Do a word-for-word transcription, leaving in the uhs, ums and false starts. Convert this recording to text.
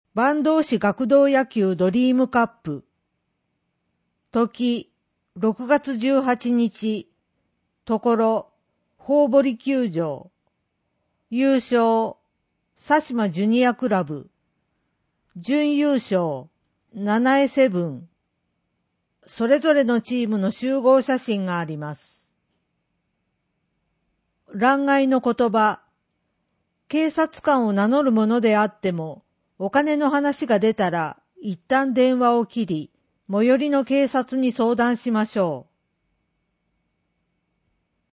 坂東市学童野球ドリームカップ。時、ろくがつじゅうはちにち。ところ、ほうぼり球場。優勝、佐島ジュニアクラブ。準優勝、七重セブン。それぞれのチームの集合写真があります。欄外の言葉。警察官を名乗るものであっても、お金の話が出たら、一旦電話を切り、最寄りの警察に相談しましょう。